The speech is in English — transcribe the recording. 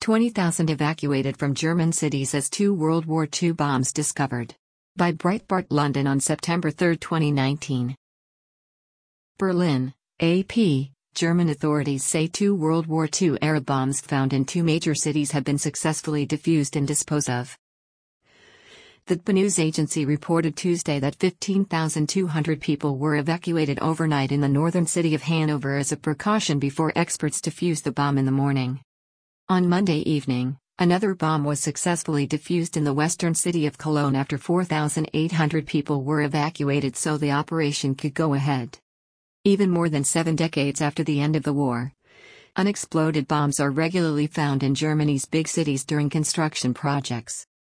20,000 evacuated from German cities as two World War II bombs discovered. By Breitbart London on September 3, 2019. Berlin, AP. German authorities say two World War II-era bombs found in two major cities have been successfully defused and disposed of. The DPA news agency reported Tuesday that 15,200 people were evacuated overnight in the northern city of Hanover as a precaution before experts defused the bomb in the morning. On Monday evening, another bomb was successfully defused in the western city of Cologne after 4,800 people were evacuated so the operation could go ahead. Even more than 7 decades after the end of the war, unexploded bombs are regularly found in Germany's big cities during construction projects.